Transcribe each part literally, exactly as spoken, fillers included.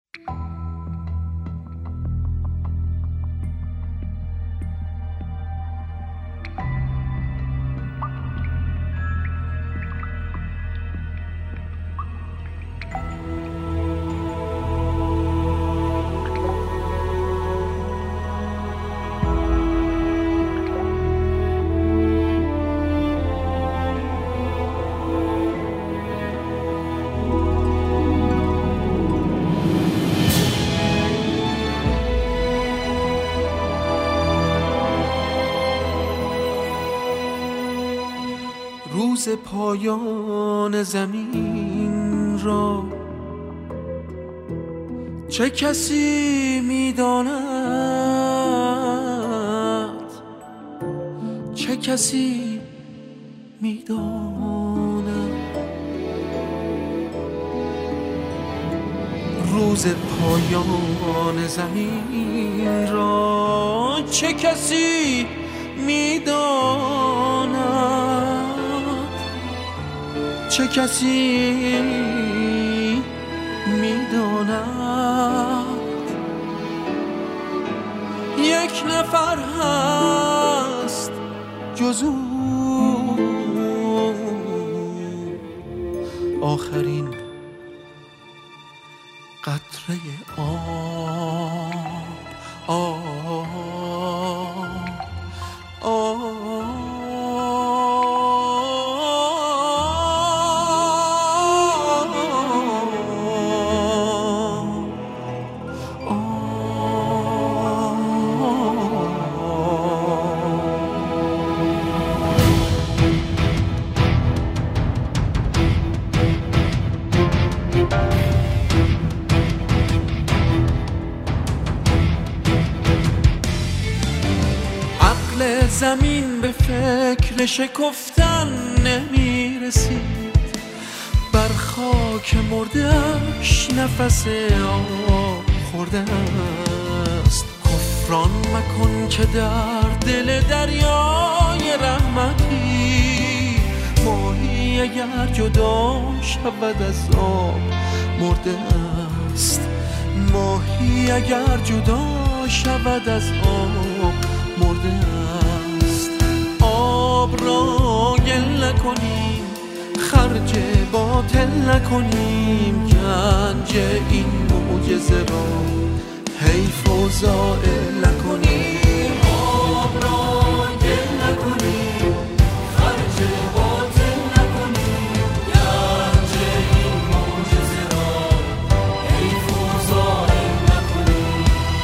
روز پایان زمین را چه کسی میداند، چه کسی میداند. روز پایان زمین را چه کسی میداند، چه کسی میداند. یک نفر هست جز او، آخرین قطره آب آب آب. زمین به فکر شکفتن نمیرسید، بر خاک مرده‌اش نفس آب خورده است. کفران مکن که در دل دریای رحمتی، ماهی اگر جدا شود از آب مرده است. ماهی اگر جدا شود از آب مرده است. آب را گل نکنیم، خرج باطل نکنیم، گنج این معجزه را حیف و ضایع نکنیم. آب را گل نکنیم، خرج باطل نکنیم، گنج این معجزه را حیف و ضایع نکنیم.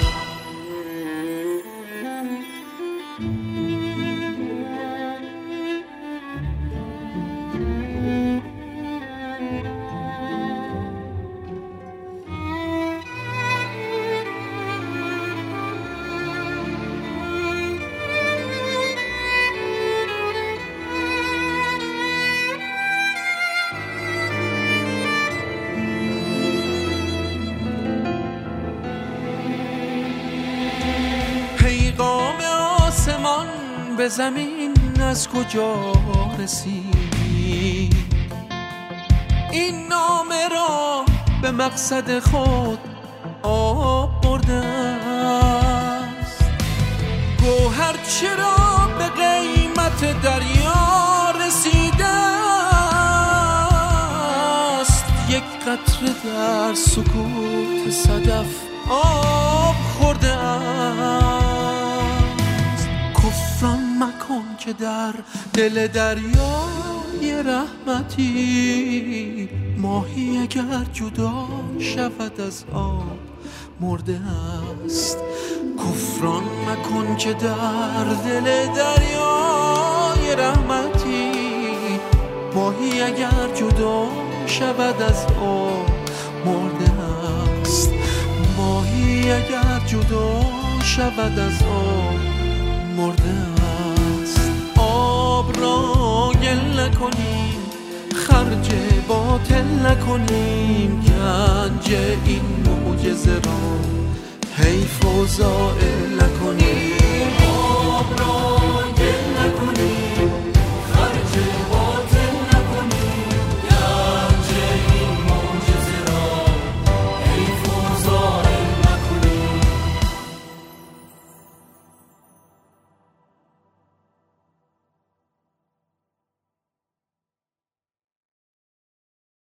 پیغام آسمان به زمین از کجا رسید؟ این نامه را به مقصد خود آب برده است. گوهر چرا به قیمت دریا رسیده است؟ یک قطره در سکوت صدف آب خورده است. کفران مکن که در دل دریای رحمتی، ماهی اگر جدا شود از آب مرده است. کفران مکن که در دل دریای رحمتی، ماهی اگر جدا شود از آب مرده است. ماهی اگر جدا شود از آب مرده است. آب را گل نکنیم، خرج باطل نکنیم، گنج این معجزه را حیف و ضایع نکنیم.